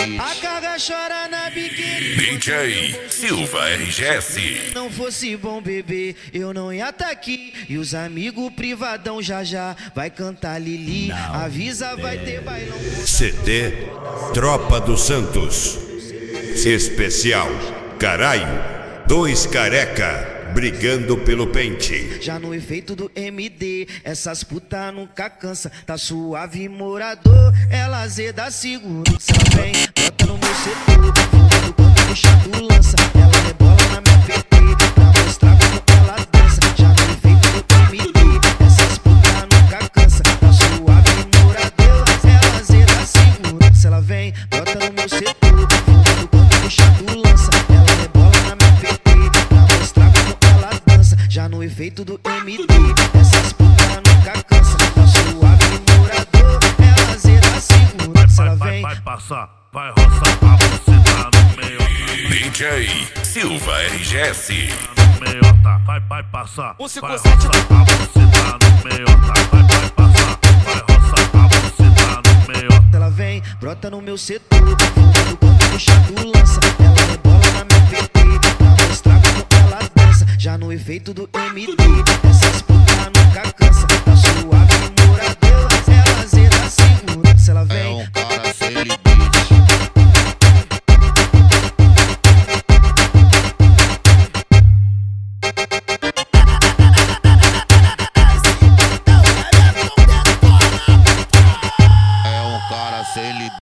beat. A carga chora na biquíni. DJ Silva RGS. Não fosse bom beber, eu não ia tá aqui. E os amigos privadão já vai cantar Lili. Avisa, vai ter bailão. CD Tropa dos Santos. Especial Caralho, dois careca brigando pelo pente. Já no efeito do MD, essas puta nunca cansa. Tá suave morador, ela azeda segurança. Ela vem, bota no meu setor, fumando quanto no chato lança. Ela rebola na minha PT, pra mostrar como ela dança. Já no efeito do MD, essas puta nunca cansa. Tá suave morador, ela azeda segurança. Ela vem, bota no meu setor, fumando quanto no chato lança. Ela rebola na minha PT, pra mostrar como ela dança. Já no efeito do MD, essas puta nunca cansa. Tá suave morador, ela azeda segurança. Ela vem, vai passar, vai roçar a buceta no meio. DJ Silva RGS. No meio, tá, vai passar. Vai roçar a buceta no meio, tá, vai passar. Vai roçar a buceta no meio. ela vem, brota no meu setor, fumando quanto no chato lança. Ela rebola na minha PT, pra mostrar como ela dança. Já no efeito do MD, essas puta nunca cansa. Tá suave morador, ela azeda segurança. Ela vem,